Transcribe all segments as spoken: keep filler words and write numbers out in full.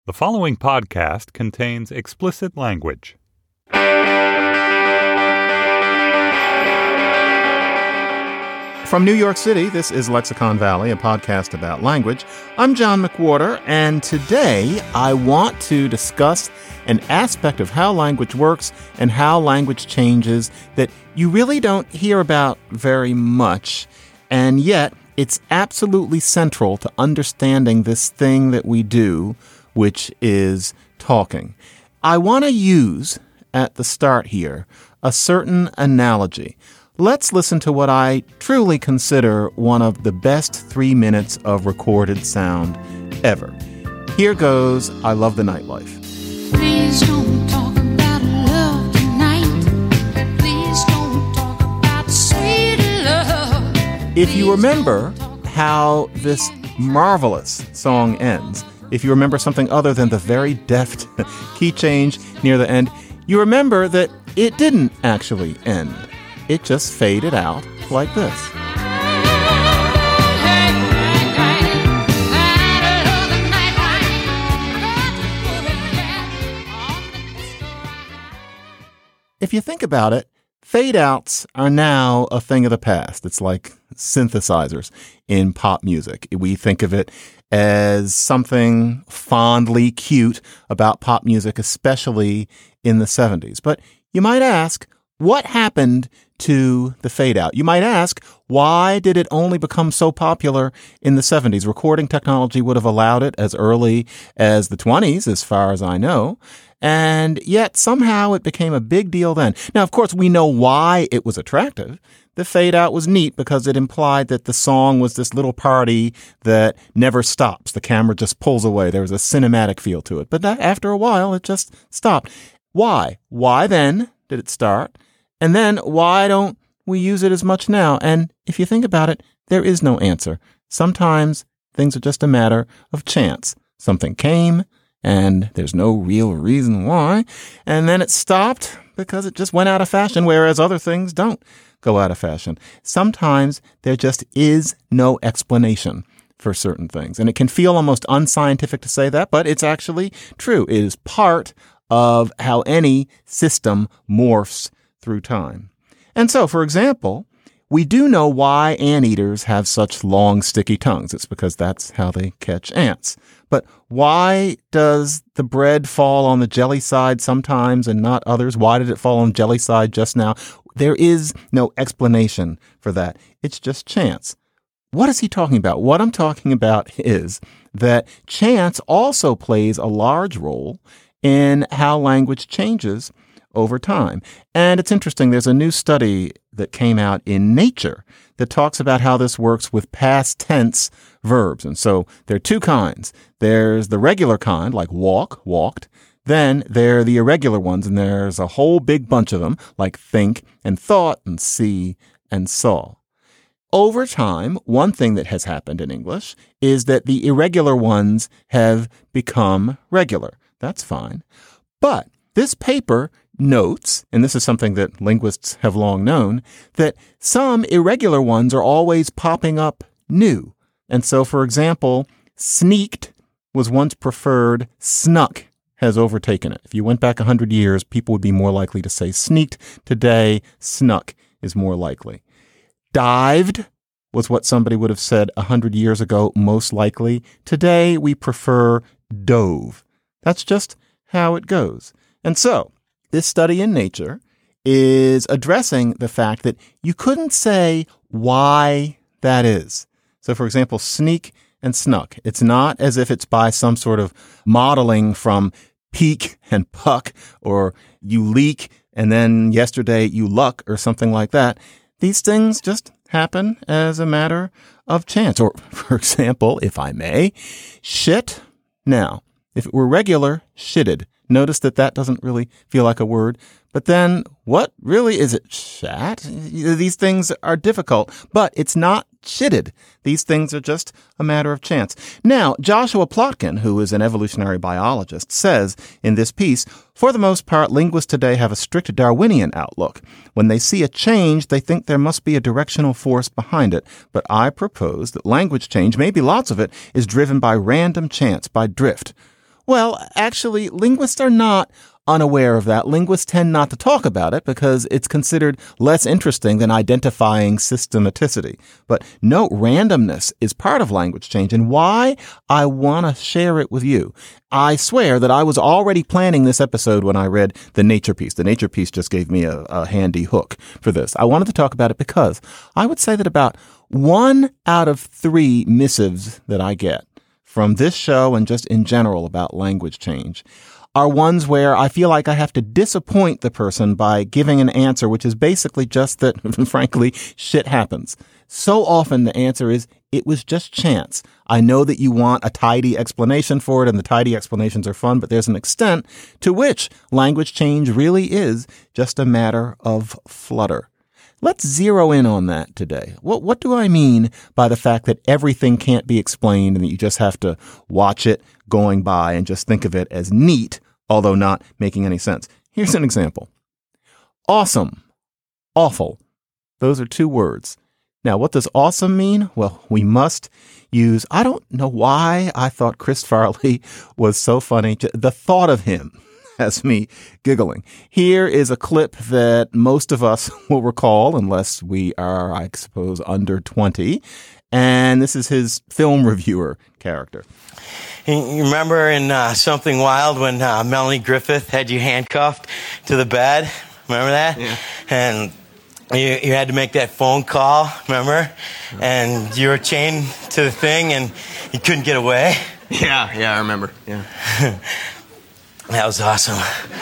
The following podcast contains explicit language. From New York City, this is Lexicon Valley, a podcast about language. I'm John McWhorter, and today I want to discuss an aspect of how language works and how language changes that you really don't hear about very much, and yet it's absolutely central to understanding this thing that we do, which is talking. I want to use, at the start here, a certain analogy. Let's listen to what I truly consider one of the best three minutes of recorded sound ever. Here goes I Love the Nightlife. Please don't talk about love tonight. Please don't talk about sweet love. If you remember how this marvelous song ends, if you remember something other than the very deft key change near the end, you remember that it didn't actually end. It just faded out like this. If you think about it, fade-outs are now a thing of the past. It's like synthesizers in pop music. We think of it as something fondly cute about pop music, especially in the seventies. But you might ask, what happened to the fade-out? You might ask, why did it only become so popular in the seventies? Recording technology would have allowed it as early as the twenties, as far as I know. And yet somehow it became a big deal then. Now, of course, we know why it was attractive. The fade-out was neat because it implied that the song was this little party that never stops. The camera just pulls away. There was a cinematic feel to it. But that, after a while, it just stopped. Why? Why then did it start? And then why don't we use it as much now? And if you think about it, there is no answer. Sometimes things are just a matter of chance. Something came, and there's no real reason why. And then it stopped because it just went out of fashion, whereas other things don't go out of fashion. Sometimes there just is no explanation for certain things. And it can feel almost unscientific to say that, but it's actually true. It is part of how any system morphs through time. And so, for example, we do know why anteaters have such long, sticky tongues. It's because that's how they catch ants. But why does the bread fall on the jelly side sometimes and not others? Why did it fall on jelly side just now? There is no explanation for that. It's just chance. What is he talking about? What I'm talking about is that chance also plays a large role in how language changes over time. And it's interesting, there's a new study that came out in Nature that talks about how this works with past tense verbs. And so there are two kinds. There's the regular kind, like walk, walked. Then there are the irregular ones, and there's a whole big bunch of them, like think and thought and see and saw. Over time, one thing that has happened in English is that the irregular ones have become regular. That's fine. But this paper notes, and this is something that linguists have long known, that some irregular ones are always popping up new. And so, for example, sneaked was once preferred, snuck has overtaken it. If you went back one hundred years, people would be more likely to say sneaked. Today, snuck is more likely. Dived was what somebody would have said one hundred years ago, most likely. Today, we prefer dove. That's just how it goes. And so, this study in Nature is addressing the fact that you couldn't say why that is. So, for example, sneak and snuck. It's not as if it's by some sort of modeling from peek and puck, or you leak and then yesterday you luck, or something like that. These things just happen as a matter of chance. Or, for example, if I may, shit. Now, if it were regular, shitted. Notice that that doesn't really feel like a word. But then, what really is it? Shat? These things are difficult, but it's not shitted. These things are just a matter of chance. Now, Joshua Plotkin, who is an evolutionary biologist, says in this piece, for the most part, linguists today have a strict Darwinian outlook. When they see a change, they think there must be a directional force behind it. But I propose that language change, maybe lots of it, is driven by random chance, by drift. Well, actually, linguists are not unaware of that. Linguists tend not to talk about it because it's considered less interesting than identifying systematicity. But note, randomness is part of language change, and why I want to share it with you. I swear that I was already planning this episode when I read the Nature piece. The Nature piece just gave me a, a handy hook for this. I wanted to talk about it because I would say that about one out of three missives that I get from this show and just in general about language change are ones where I feel like I have to disappoint the person by giving an answer, which is basically just that, frankly, shit happens. So often the answer is, it was just chance. I know that you want a tidy explanation for it, and the tidy explanations are fun, but there's an extent to which language change really is just a matter of flutter. Let's zero in on that today. What what do I mean by the fact that everything can't be explained and that you just have to watch it going by and just think of it as neat, although not making any sense? Here's an example. Awesome. Awful. Those are two words. Now, what does awesome mean? Well, we must use, I don't know why I thought Chris Farley was so funny. The thought of him has me giggling. Here is a clip that most of us will recall, unless we are, I suppose, under twenty. And this is his film reviewer character. You remember in uh, Something Wild when uh, Melanie Griffith had you handcuffed to the bed? Remember that? Yeah. And you, you had to make that phone call, remember? And you were chained to the thing and you couldn't get away. Yeah, yeah, I remember. Yeah. That was awesome.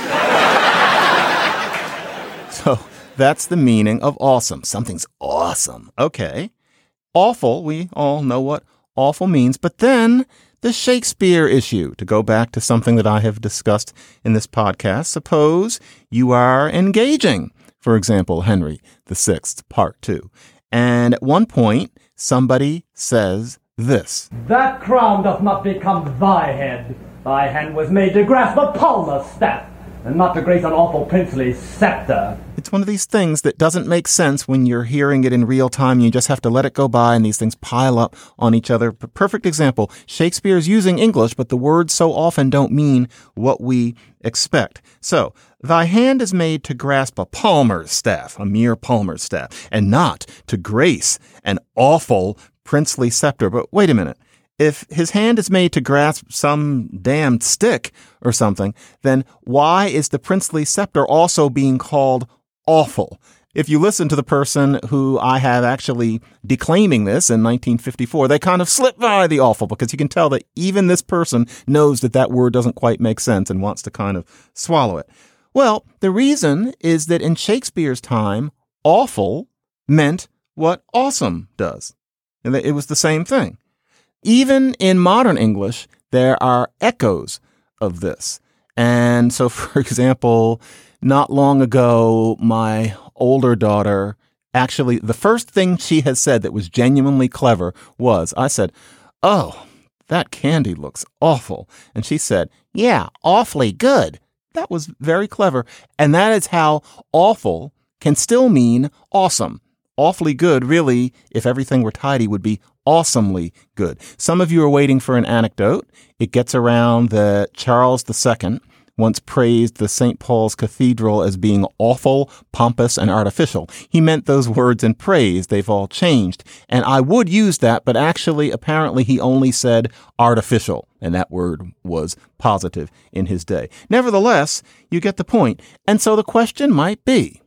So that's the meaning of awesome. Something's awesome. Okay. Awful, we all know what awful means. But then the Shakespeare issue, to go back to something that I have discussed in this podcast. Suppose you are engaging, for example, Henry the Sixth, Part Two. And at one point, somebody says this. That crown doth not become thy head. Thy hand was made to grasp a palmer's staff, and not to grace an awful princely scepter. It's one of these things that doesn't make sense when you're hearing it in real time. You just have to let it go by, and these things pile up on each other. P- perfect example. Shakespeare's using English, but the words so often don't mean what we expect. So, thy hand is made to grasp a palmer's staff, a mere palmer's staff, and not to grace an awful princely scepter. But wait a minute. If his hand is made to grasp some damned stick or something, then why is the princely scepter also being called awful? If you listen to the person who I have actually declaiming this in nineteen fifty-four, they kind of slip by the awful, because you can tell that even this person knows that that word doesn't quite make sense and wants to kind of swallow it. Well, the reason is that in Shakespeare's time, awful meant what awesome does. And it was the same thing. Even in modern English, there are echoes of this. And so, for example, not long ago, my older daughter, actually, the first thing she has said that was genuinely clever was, I said, "Oh, that candy looks awful." And she said, "Yeah, awfully good." That was very clever. And that is how awful can still mean awesome. Awfully good, really, if everything were tidy, would be awesomely good. Some of you are waiting for an anecdote. It gets around that Charles the Second once praised the Saint Paul's Cathedral as being awful, pompous, and artificial. He meant those words in praise. They've all changed. And I would use that, but actually, apparently, he only said artificial, and that word was positive in his day. Nevertheless, you get the point. And so the question might be,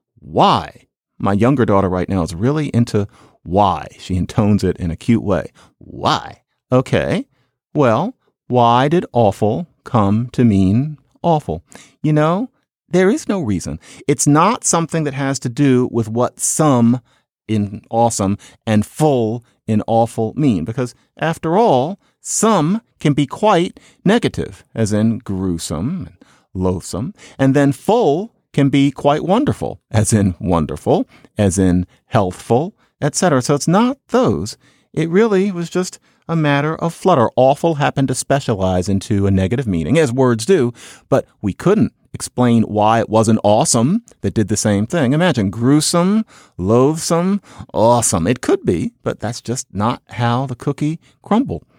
why? My younger daughter right now is really into why. She intones it in a cute way. Why? Okay. Well, why did awful come to mean awful? You know, there is no reason. It's not something that has to do with what some in awesome and full in awful mean. Because after all, some can be quite negative, as in gruesome and loathsome. And then full can be quite wonderful, as in wonderful, as in healthful, et cetera. So it's not those. It really was just a matter of flutter. Awful happened to specialize into a negative meaning, as words do, but we couldn't explain why it wasn't awesome that did the same thing. Imagine gruesome, loathsome, awesome. It could be, but that's just not how the cookie crumbled.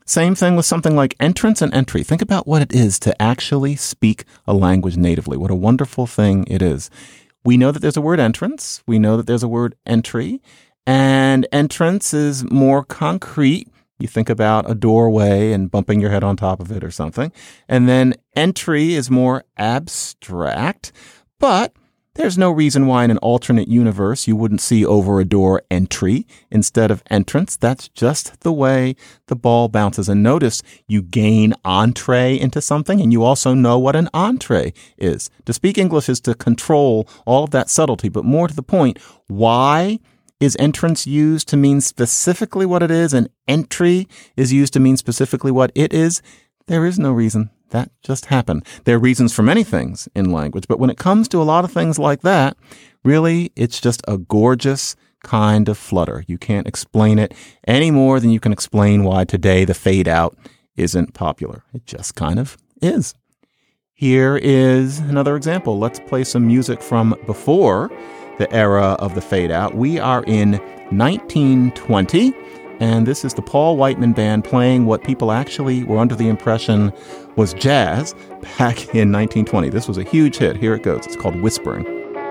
Same thing with something like entrance and entry. Think about what it is to actually speak a language natively. What a wonderful thing it is. We know that there's a word entrance. We know that there's a word entry. And entrance is more concrete. You think about a doorway and bumping your head on top of it or something. And then entry is more abstract. But there's no reason why in an alternate universe you wouldn't see over a door entry instead of entrance. That's just the way the ball bounces. And notice you gain entree into something, and you also know what an entree is. To speak English is to control all of that subtlety, but more to the point, why is entrance used to mean specifically what it is, and entry is used to mean specifically what it is? There is no reason. That just happened. There are reasons for many things in language, but when it comes to a lot of things like that, really, it's just a gorgeous kind of flutter. You can't explain it any more than you can explain why today the fade out isn't popular. It just kind of is. Here is another example. Let's play some music from before the era of the fade out. We are in nineteen twenty. And this is the Paul Whiteman Band playing what people actually were under the impression was jazz back in nineteen twenty. This was a huge hit. Here it goes. It's called Whispering.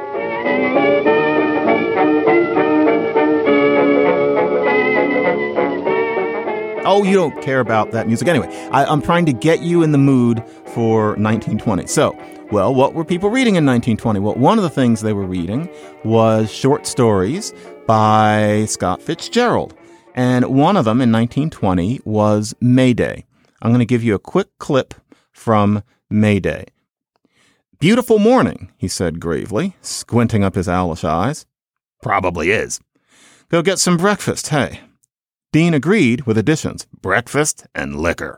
Oh, you don't care about that music. Anyway, I, I'm trying to get you in the mood for nineteen twenty. So, well, what were people reading in nineteen twenty? Well, one of the things they were reading was short stories by Scott Fitzgerald. And one of them in nineteen twenty was Mayday. I'm going to give you a quick clip from Mayday. "Beautiful morning," he said gravely, squinting up his owlish eyes. "Probably is. Go get some breakfast, hey?" Dean agreed with additions, breakfast and liquor.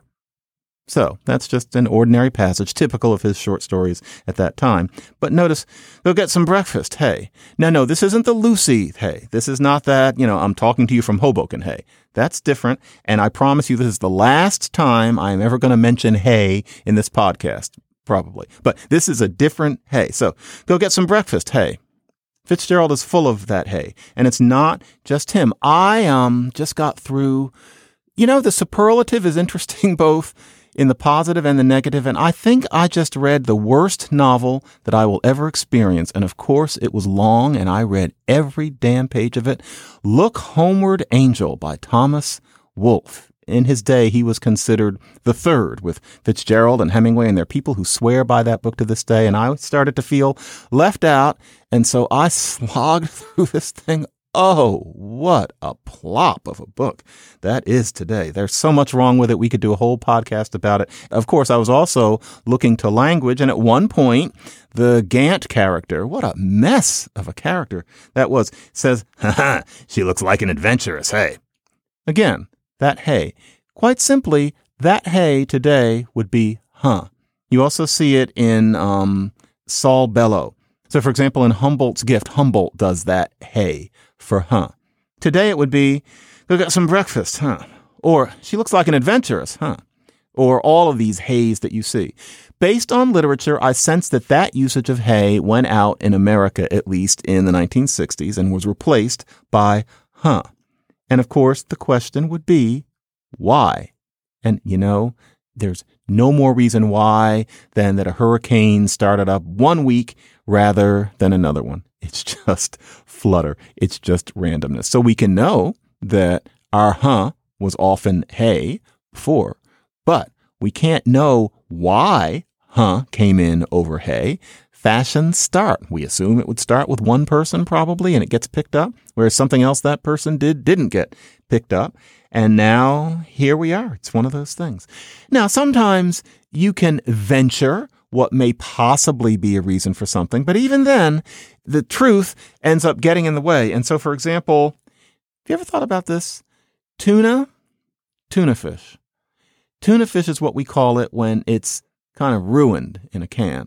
So that's just an ordinary passage, typical of his short stories at that time. But notice, go get some breakfast, hey. No, no, this isn't the Lucy, hey. This is not that, you know, I'm talking to you from Hoboken, hey. That's different. And I promise you this is the last time I'm ever going to mention hey in this podcast, probably. But this is a different hey. So go get some breakfast, hey. Fitzgerald is full of that hey. And it's not just him. I um just got through, you know, the superlative is interesting both in the positive and the negative. And I think I just read the worst novel that I will ever experience. And of course, it was long and I read every damn page of it. Look Homeward Angel by Thomas Wolfe. In his day, he was considered the third with Fitzgerald and Hemingway, and there are people who swear by that book to this day. And I started to feel left out. And so I slogged through this thing. Oh, what a plop of a book that is today. There's so much wrong with it. We could do a whole podcast about it. Of course, I was also looking to language. And at one point, the Gant character, what a mess of a character that was, says, haha, she looks like an adventuress, hey. Again, that hey. Quite simply, that hey today would be huh. You also see it in um, Saul Bellow. So, for example, in Humboldt's Gift, Humboldt does that hey for huh. Today it would be, go get some breakfast, huh? Or she looks like an adventuress, huh? Or all of these heys that you see. Based on literature, I sense that that usage of hey went out in America, at least in the nineteen sixties, and was replaced by huh. And of course, the question would be, why? And, you know, there's no more reason why than that a hurricane started up one week rather than another one. It's just flutter. It's just randomness. So we can know that our huh was often hey before, but we can't know why huh came in over hey. Fashions start. We assume it would start with one person probably, and it gets picked up, whereas something else that person did didn't get picked up. And now here we are. It's one of those things. Now, sometimes you can venture what may possibly be a reason for something. But even then, the truth ends up getting in the way. And so, for example, have you ever thought about this? Tuna, tuna fish. Tuna fish is what we call it when it's kind of ruined in a can.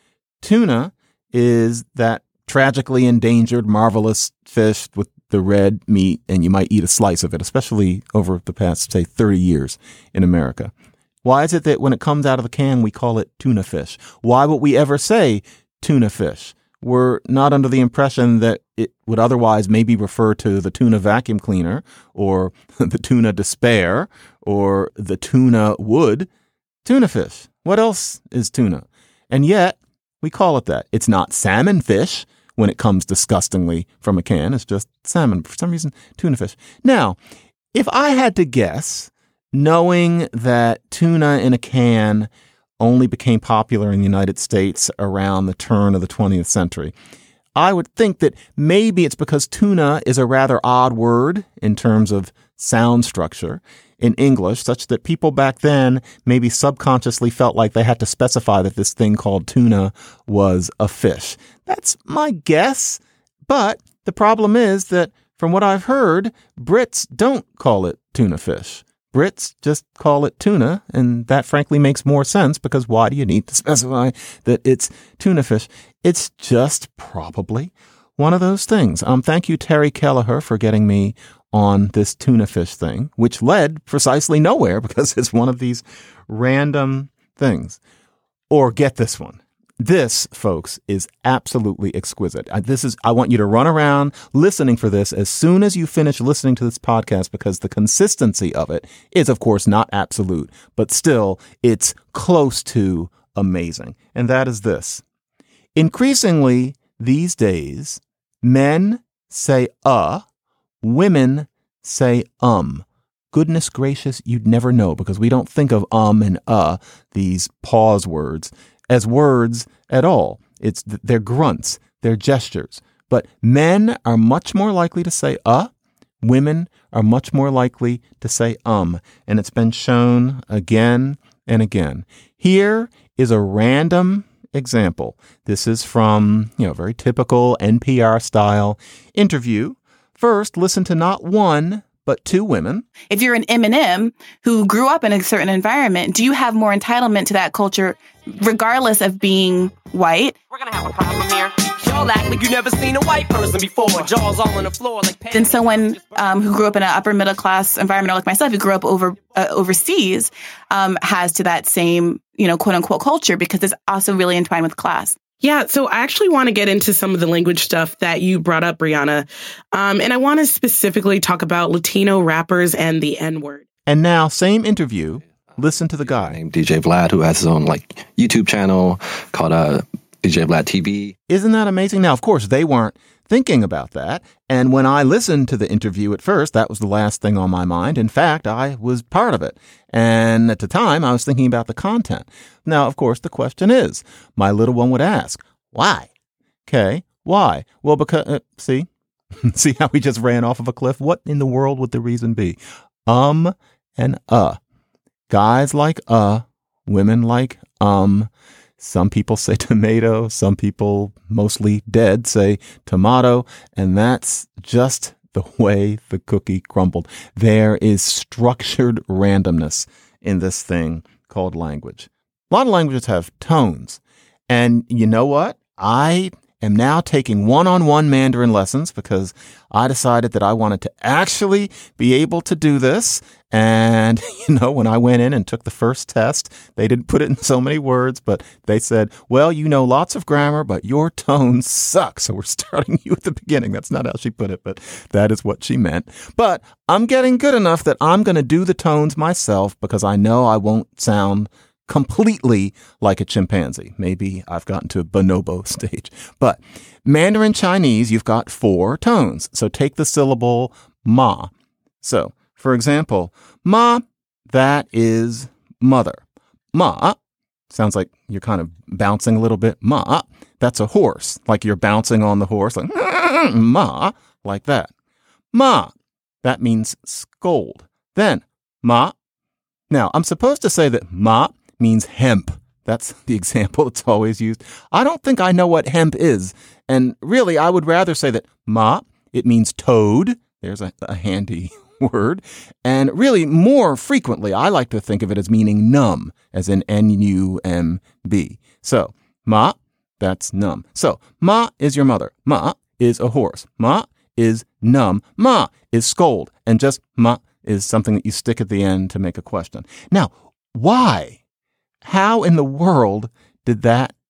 Tuna is that tragically endangered, marvelous fish with the red meat, and you might eat a slice of it, especially over the past, say, thirty years in America. Why is it that when it comes out of the can, we call it tuna fish? Why would we ever say tuna fish? were not under the impression that it would otherwise maybe refer to the tuna vacuum cleaner or the tuna despair or the tuna wood. Tuna fish. What else is tuna? And yet we call it that. It's not salmon fish when it comes disgustingly from a can. It's just salmon. For some reason, tuna fish. Now, if I had to guess, knowing that tuna in a can only became popular in the United States around the turn of the twentieth century, I would think that maybe it's because tuna is a rather odd word in terms of sound structure in English, such that people back then maybe subconsciously felt like they had to specify that this thing called tuna was a fish. That's my guess. But the problem is that from what I've heard, Brits don't call it tuna fish. Brits just call it tuna, and that frankly makes more sense because why do you need to specify that it's tuna fish? It's just probably one of those things. Um, thank you, Terry Kelleher, for getting me on this tuna fish thing, which led precisely nowhere because it's one of these random things. Or get this one. This, folks, is absolutely exquisite. This is, I want you to run around listening for this as soon as you finish listening to this podcast, because the consistency of it is, of course, not absolute, but still it's close to amazing. And that is this. Increasingly these days, men say uh, women say um. Goodness gracious, you'd never know, because we don't think of um and uh, these pause words, as words at all. It's they're grunts, they're gestures. But men are much more likely to say uh, women are much more likely to say um, and it's been shown again and again. Here is a random example. This is from, you know, very typical N P R style interview. First, listen to not one, but two women. If you're an Eminem who grew up in a certain environment, do you have more entitlement to that culture, regardless of being white? We're gonna have a problem here. Y'all act like you never seen a white person before. Jaws all on the floor like. Than someone um, who grew up in an upper middle class environment, like myself, who grew up over uh, overseas, um, has to that same, you know, quote unquote culture, because it's also really entwined with class. Yeah, so I actually want to get into some of the language stuff that you brought up, Brianna. Um, and I want to specifically talk about Latino rappers and the N-word. And now, same interview. Listen to the guy. Named D J Vlad, who has his own like YouTube channel called uh, D J Vlad T V. Isn't that amazing? Now, of course, they weren't thinking about that. And when I listened to the interview at first, that was the last thing on my mind. In fact, I was part of it. And at the time, I was thinking about the content. Now, of course, the question is, my little one would ask, why? Okay, why? Well, because, uh, see, see how we just ran off of a cliff? What in the world would the reason be? Um and uh. Guys like uh, women like um. Some people say tomato, some people, mostly dead, say tomato, and that's just the way the cookie crumbled. There is structured randomness in this thing called language. A lot of languages have tones, and you know what? I am now taking one-on-one Mandarin lessons because I decided that I wanted to actually be able to do this. And, you know, when I went in and took the first test, they didn't put it in so many words, but they said, well, you know lots of grammar, but your tones suck. So we're starting you at the beginning. That's not how she put it, but that is what she meant. But I'm getting good enough that I'm going to do the tones myself because I know I won't sound completely like a chimpanzee. Maybe I've gotten to a bonobo stage. But Mandarin Chinese, you've got four tones. So take the syllable ma. So, for example, ma, that is mother. Ma, sounds like you're kind of bouncing a little bit. Ma, that's a horse. Like you're bouncing on the horse. Like ma, like that. Ma, that means scold. Then ma. Now, I'm supposed to say that ma means hemp. That's the example that's always used. I don't think I know what hemp is. And really, I would rather say that ma, it means toad. There's a, a handy word. And really, more frequently, I like to think of it as meaning numb, as in N U M B. So, ma, that's numb. So, ma is your mother. Ma is a horse. Ma is numb. Ma is scold. And just ma is something that you stick at the end to make a question. Now, why? How in the world did that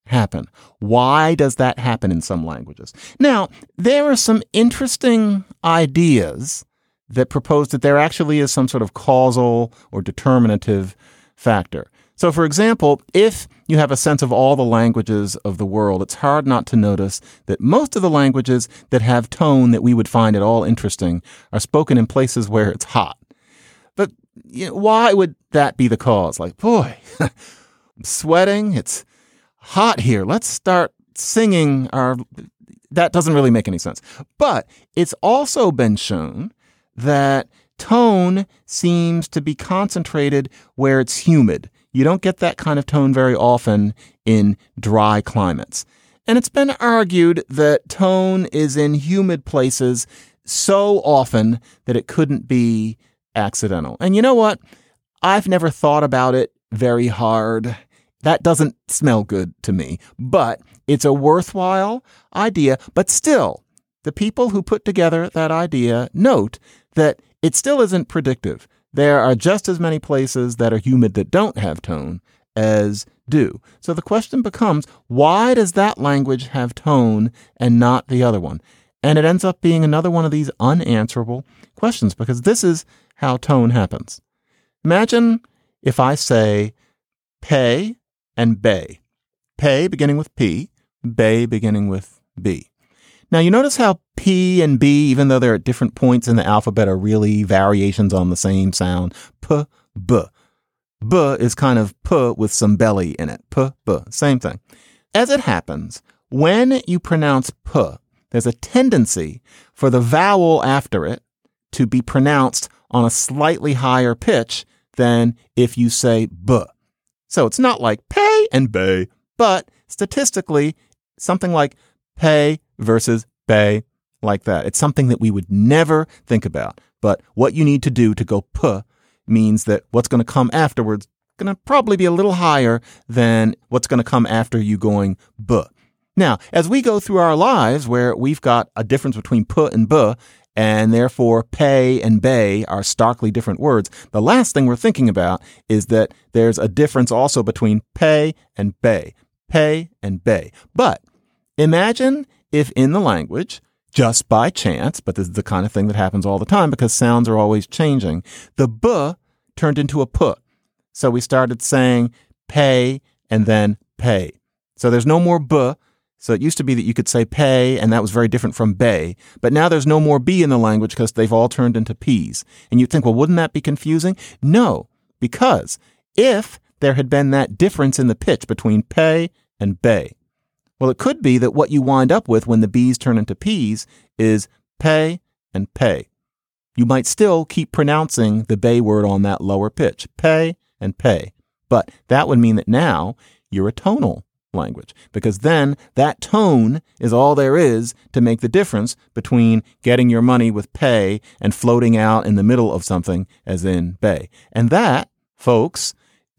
happen? Why does that happen in some languages? Now, there are some interesting ideas that propose that there actually is some sort of causal or determinative factor. So, for example, if you have a sense of all the languages of the world, it's hard not to notice that most of the languages that have tone that we would find at all interesting are spoken in places where it's hot. But you know, why would that be the cause? Like, boy, I'm sweating. It's hot here. Let's start singing our... That doesn't really make any sense. But it's also been shown that tone seems to be concentrated where it's humid. You don't get that kind of tone very often in dry climates. And it's been argued that tone is in humid places so often that it couldn't be accidental. And you know what? I've never thought about it very hard. That doesn't smell good to me, but it's a worthwhile idea. But still, the people who put together that idea note that it still isn't predictive. There are just as many places that are humid that don't have tone as do. So the question becomes, why does that language have tone and not the other one? And it ends up being another one of these unanswerable questions, because this is how tone happens. Imagine if I say pay and bay. Pay beginning with P, bay beginning with B. Now, you notice how P and B, even though they're at different points in the alphabet, are really variations on the same sound. P, B. B is kind of P with some belly in it. P, B. Same thing. As it happens, when you pronounce P, there's a tendency for the vowel after it to be pronounced on a slightly higher pitch than if you say B. So it's not like pay and bay, but statistically, something like pay versus bay, like that. It's something that we would never think about. But what you need to do to go P means that what's going to come afterwards going to probably be a little higher than what's going to come after you going B. Now, as we go through our lives where we've got a difference between P and B, and therefore pay and bay are starkly different words, the last thing we're thinking about is that there's a difference also between pay and bay. Pay and bay. But imagine if in the language, just by chance, but this is the kind of thing that happens all the time because sounds are always changing, the B turned into a P. So we started saying pay and then pay. So there's no more B. So it used to be that you could say pay, and that was very different from bay. But now there's no more B in the language because they've all turned into P's. And you think, well, wouldn't that be confusing? No, because if there had been that difference in the pitch between pay and bay, well, it could be that what you wind up with when the B's turn into P's is pay and pay. You might still keep pronouncing the bay word on that lower pitch, pay and pay. But that would mean that now you're a tonal language, because then that tone is all there is to make the difference between getting your money with pay and floating out in the middle of something as in bay. And that, folks,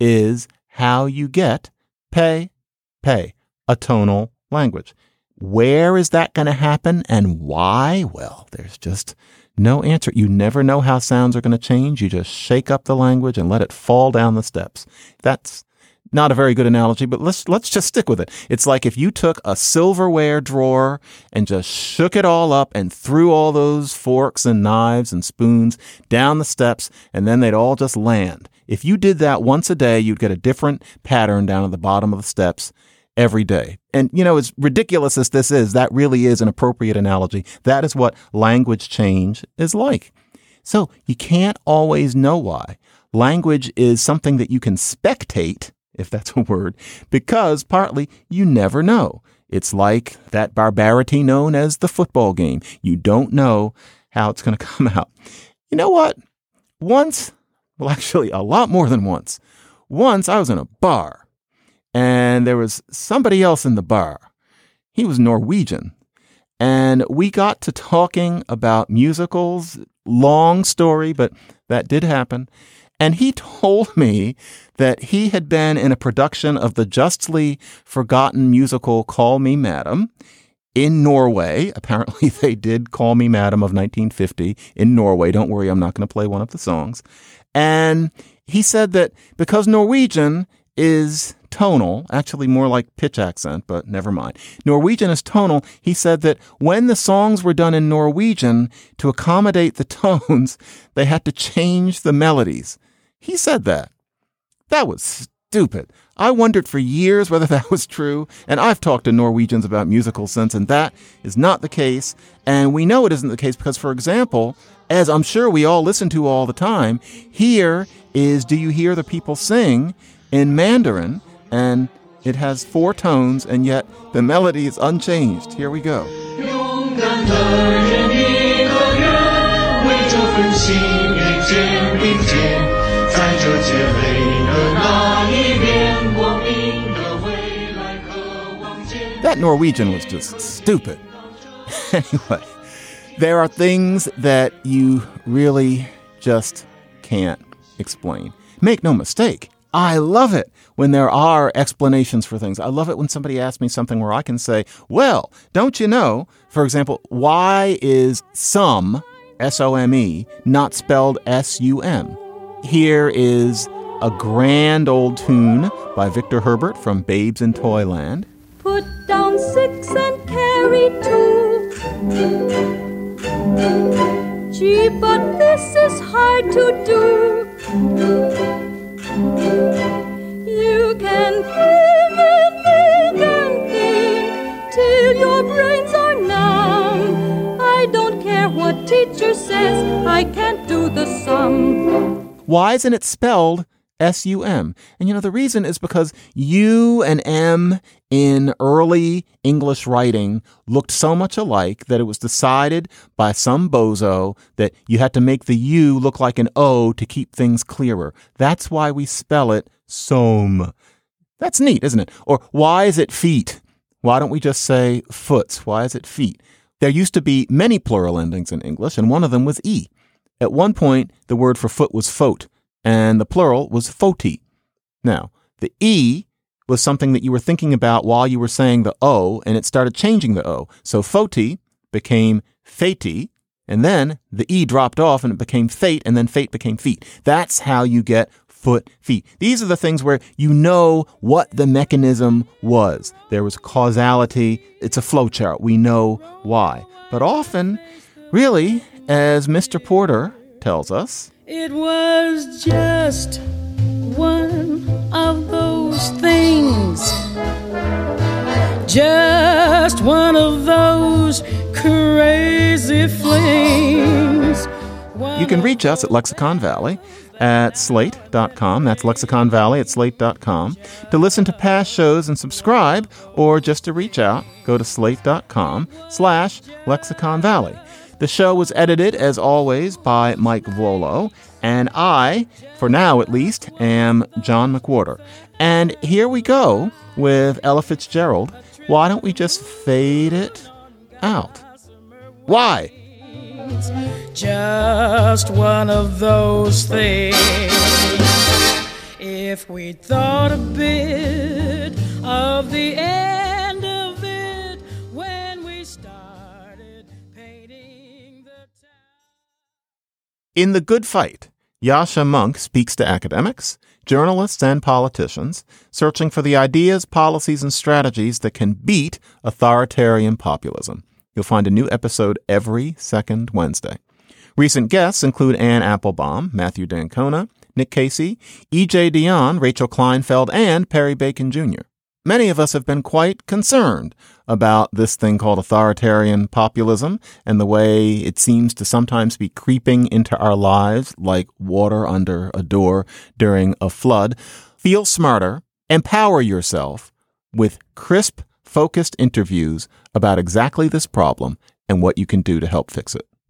is how you get pay, pay, a tonal language. Where is that going to happen and why? Well, there's just no answer. You never know how sounds are going to change. You just shake up the language and let it fall down the steps. That's not a very good analogy, but let's let's just stick with it. It's like if you took a silverware drawer and just shook it all up and threw all those forks and knives and spoons down the steps, and then they'd all just land. If you did that once a day, you'd get a different pattern down at the bottom of the steps every day. And, you know, as ridiculous as this is, that really is an appropriate analogy. That is what language change is like. So you can't always know why. Language is something that you can spectate, if that's a word, because partly you never know. It's like that barbarity known as the football game. You don't know how it's going to come out. You know what? Once, well, actually a lot more than once, once I was in a bar and there was somebody else in the bar. He was Norwegian. And we got to talking about musicals. Long story, but that did happen. And he told me that he had been in a production of the justly forgotten musical Call Me Madam in Norway. Apparently they did Call Me Madam of nineteen fifty in Norway. Don't worry, I'm not going to play one of the songs. And he said that because Norwegian is tonal, actually more like pitch accent, but never mind. Norwegian is tonal. He said that when the songs were done in Norwegian, to accommodate the tones, they had to change the melodies. He said that. That was stupid. I wondered for years whether that was true, and I've talked to Norwegians about musical sense, and that is not the case. And we know it isn't the case because, for example, as I'm sure we all listen to all the time, here is Do You Hear the People Sing in Mandarin, and it has four tones, and yet the melody is unchanged. Here we go. That Norwegian was just stupid. Anyway, there are things that you really just can't explain. Make no mistake, I love it when there are explanations for things. I love it when somebody asks me something where I can say, well, don't you know, for example, why is some, S O M E, not spelled S U M? Here is a grand old tune by Victor Herbert from Babes in Toyland. Put down six and carry two. Gee, but this is hard to do. You can think and think and think till your brains are numb. I don't care what teacher says, I can't do the sum. Why isn't it spelled S U M? And you know, the reason is because U and M in early English writing looked so much alike that it was decided by some bozo that you had to make the U look like an O to keep things clearer. That's why we spell it som. That's neat, isn't it? Or why is it feet? Why don't we just say foots? Why is it feet? There used to be many plural endings in English, and one of them was E. At one point, the word for foot was foot, and the plural was foti. Now, the E was something that you were thinking about while you were saying the O, and it started changing the O. So foti became feti, and then the E dropped off and it became fate, and then fate became feet. That's how you get foot, feet. These are the things where you know what the mechanism was. There was causality. It's a flowchart. We know why. But often, really, as Mister Porter tells us, it was just one of those things. Just one of those crazy flings. You can reach us at Lexicon Valley at slate dot com. That's Lexicon Valley at slate dot com. To listen to past shows and subscribe, or just to reach out, go to slate dot com slash Lexicon Valley. The show was edited, as always, by Mike Volo, and I, for now at least, am John McWhorter. And here we go with Ella Fitzgerald. Why don't we just fade it out? Why? Just one of those things. If we thought a bit of the end of it when we started painting the town. In The Good Fight, Yascha Mounk speaks to academics, journalists, and politicians, searching for the ideas, policies, and strategies that can beat authoritarian populism. You'll find a new episode every second Wednesday. Recent guests include Anne Applebaum, Matthew Dancona, Nick Casey, E J Dionne, Rachel Kleinfeld, and Perry Bacon Junior Many of us have been quite concerned about this thing called authoritarian populism and the way it seems to sometimes be creeping into our lives like water under a door during a flood. Feel smarter, empower yourself with crisp, focused interviews about exactly this problem and what you can do to help fix it.